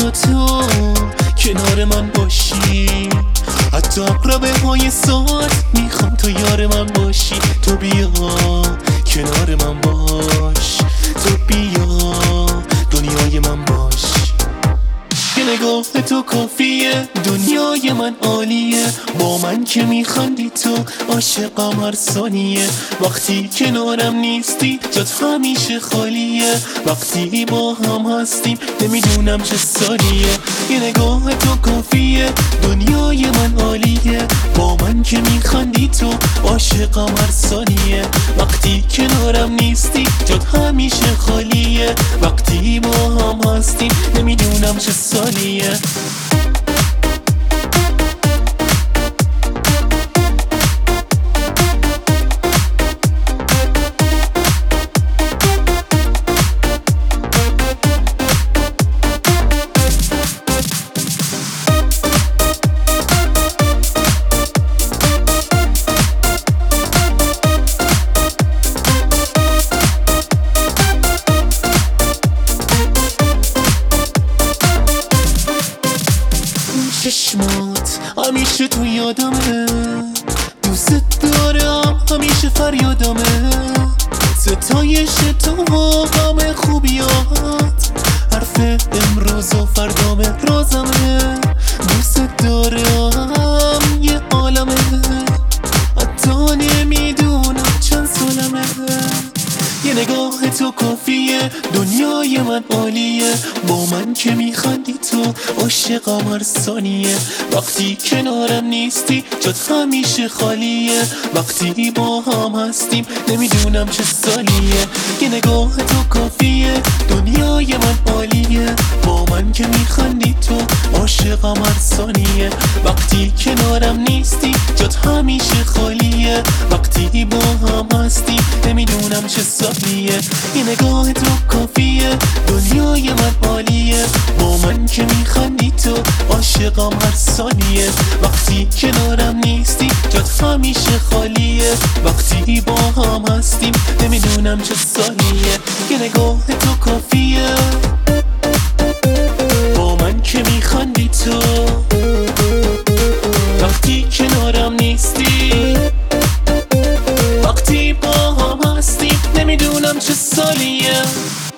تو کنار من باشی، حتی اقربه های ساعت میخوام تو یار من باشی. تو بیا کنار من باش، تو بیا دنیای من باش. یه نگاه تو کافیه، دنیای من عالیه. با من که میخندی تو عاشقم هر ثانیه. وقتی کنارم نیستی جات همیشه خالیه. وقتی با هم هستیم نمیدونم چه سالیه. یه نگاه تو کافیه، دنیای من عالیه. با من که میخندی تو عاشقم هر ثانیه. وقتی کنارم نیستی جات همیشه خالیه. وقتی با هم هستیم نمیدونم چه سالیه. چشمات همیشه تو یادمه، دوست دارم همیشه فریادمه. ستایش تو و غم خوبیات، حرف امروز و فردامه رازمه. دوست دارم یه عالمه، حتی نمیدونم چند سالمه. یه نگاه تو کافیه، دنیای من عالیه. با من که میخندی تو عاشقم هر ثانیه. وقتی کنارم نیستی جات همیشه خالیه. وقتی با هم هستیم نمیدونم چه سالیه. یه نگاه تو کافیه، دنیای من عالیه. با من که میخندی تو عاشقم هر ثانیه. وقتی کنارم نیستی جات همیشه خالیه. وقتی با هم هستیم نمیدونم چه سالیه. یه نگاه تو کافیه، دنیای من عالیه. با من که میخندی تو عاشقم هر ثانیه. وقتی کنارم نیستی جات همیشه خالیه. وقتی با هم هستیم نمیدونم چه سالیه. یه نگاه تو کافیه، با من که میخندی تو وقتی کنارم نیستی. وقتی با هم هستیم نمیدونم چه سالیه.